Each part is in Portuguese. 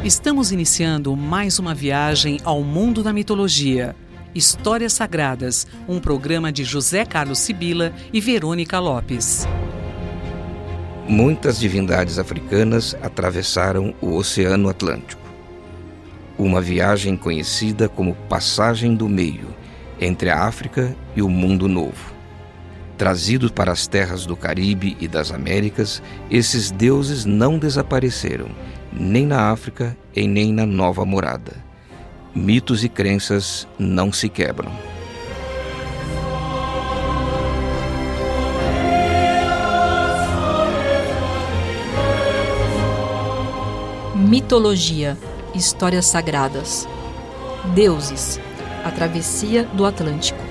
Estamos iniciando mais uma viagem ao mundo da mitologia. Histórias Sagradas, um programa de José Carlos Sibila e Verônica Lopes. Muitas divindades africanas atravessaram o Oceano Atlântico. Uma viagem conhecida como Passagem do Meio, entre a África e o Mundo Novo. Trazidos para as terras do Caribe e das Américas, esses deuses não desapareceram, nem na África e nem na Nova Morada. Mitos e crenças não se quebram. Mitologia, histórias sagradas. Deuses, a travessia do Atlântico.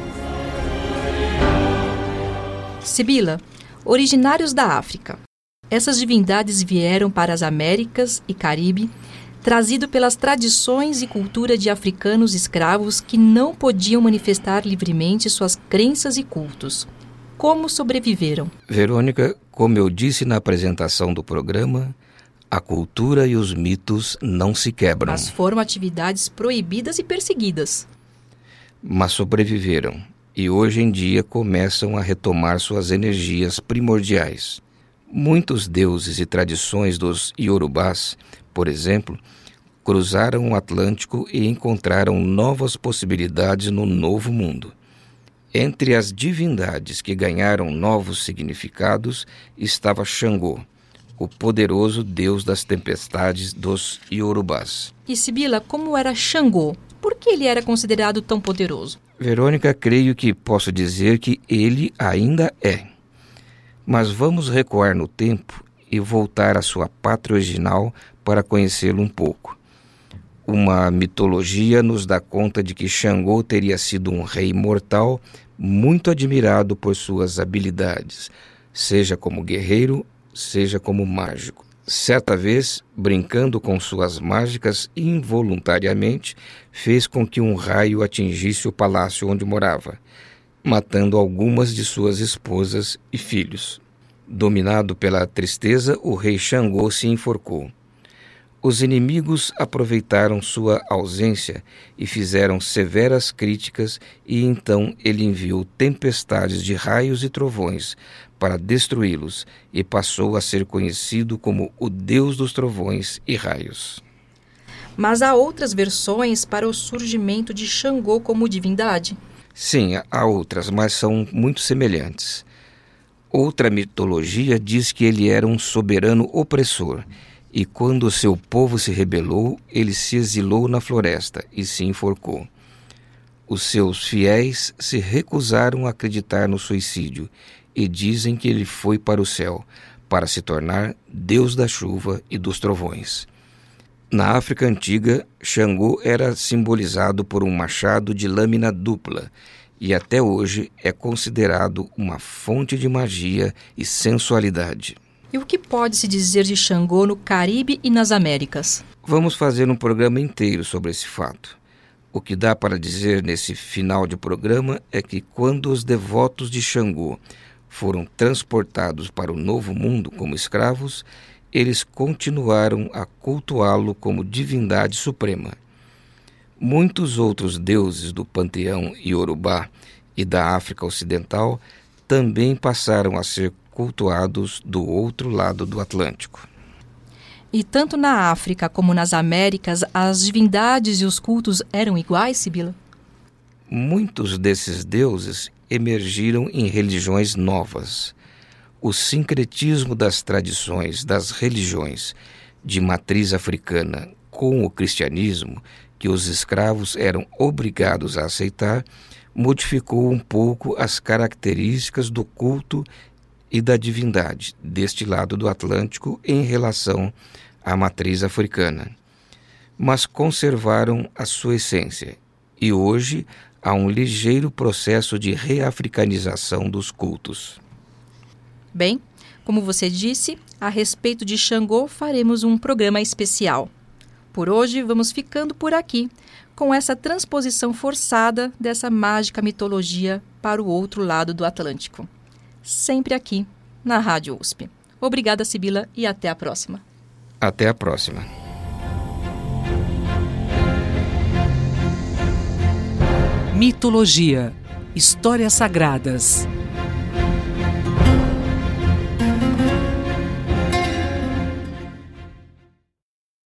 Sibila, originários da África. Essas divindades vieram para as Américas e Caribe, trazido pelas tradições e cultura de africanos escravos que não podiam manifestar livremente suas crenças e cultos. Como sobreviveram? Verônica, como eu disse na apresentação do programa, a cultura e os mitos não se quebram. Mas foram atividades proibidas e perseguidas. Mas sobreviveram e hoje em dia começam a retomar suas energias primordiais. Muitos deuses e tradições dos Iorubás, por exemplo, cruzaram o Atlântico e encontraram novas possibilidades no Novo Mundo. Entre as divindades que ganharam novos significados estava Xangô, o poderoso deus das tempestades dos Iorubás. E Sibila, como era Xangô? Por que ele era considerado tão poderoso? Verônica, creio que posso dizer que ele ainda é. Mas vamos recuar no tempo e voltar à sua pátria original para conhecê-lo um pouco. Uma mitologia nos dá conta de que Xangô teria sido um rei mortal muito admirado por suas habilidades, seja como guerreiro, seja como mágico. Certa vez, brincando com suas mágicas, involuntariamente fez com que um raio atingisse o palácio onde morava, matando algumas de suas esposas e filhos. Dominado pela tristeza, o rei Xangô se enforcou. Os inimigos aproveitaram sua ausência e fizeram severas críticas, e então ele enviou tempestades de raios e trovões para destruí-los e passou a ser conhecido como o Deus dos Trovões e Raios. Mas há outras versões para o surgimento de Xangô como divindade? Sim, há outras, mas são muito semelhantes. Outra mitologia diz que ele era um soberano opressor, e quando seu povo se rebelou, ele se exilou na floresta e se enforcou. Os seus fiéis se recusaram a acreditar no suicídio e dizem que ele foi para o céu, para se tornar Deus da chuva e dos trovões. Na África Antiga, Xangô era simbolizado por um machado de lâmina dupla, e até hoje é considerado uma fonte de magia e sensualidade. E o que pode-se dizer de Xangô no Caribe e nas Américas? Vamos fazer um programa inteiro sobre esse fato. O que dá para dizer nesse final de programa é que quando os devotos de Xangô foram transportados para o Novo Mundo como escravos, eles continuaram a cultuá-lo como divindade suprema. Muitos outros deuses do panteão Iorubá e da África Ocidental também passaram a ser cultuados do outro lado do Atlântico. E tanto na África como nas Américas, as divindades e os cultos eram iguais, Sibila? Muitos desses deuses emergiram em religiões novas. O sincretismo das tradições das religiões de matriz africana com o cristianismo, que os escravos eram obrigados a aceitar, modificou um pouco as características do culto e da divindade deste lado do Atlântico em relação à matriz africana. Mas conservaram a sua essência, e hoje há um ligeiro processo de reafricanização dos cultos. Bem, como você disse, a respeito de Xangô faremos um programa especial. Por hoje vamos ficando por aqui, com essa transposição forçada dessa mágica mitologia para o outro lado do Atlântico. Sempre aqui, na Rádio USP. Obrigada, Sibila, e até a próxima. Até a próxima. Mitologia. Histórias sagradas.